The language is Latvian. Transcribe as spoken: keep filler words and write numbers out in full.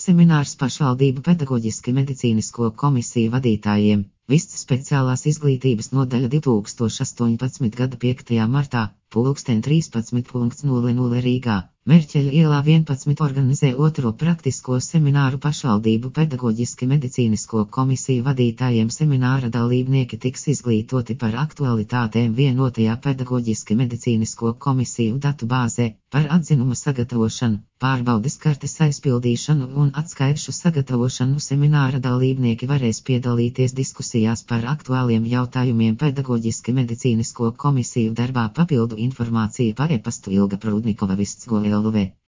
seminārs pašvaldību pedagoģiski medicīnisko komisiju vadītājiem, Vistas speciālās izglītības nodaļa divs tūkstoši astoņpadsmit gada piektajā martā, pulksten trīspadsmit nulle nulle Rīgā, Merķeļa ielā vienpadsmit organizē otro praktisko semināru pašvaldību pedagoģiski medicīnisko komisiju vadītājiem. Semināra dalībnieki tiks izglītoti par aktualitātēm vienotajā pedagoģiski medicīnisko komisiju datu bāzē, par atzinuma sagatavošanu, pārbaudes kartes aizpildīšanu un atskaišu sagatavošanu. Semināra dalībnieki varēs piedalīties diskusijās par aktuāliem jautājumiem pedagoģiski medicīnisko komisiju darbā. Papildu informācija pa e-pastu Ilga Prudnikova Vists Go L V.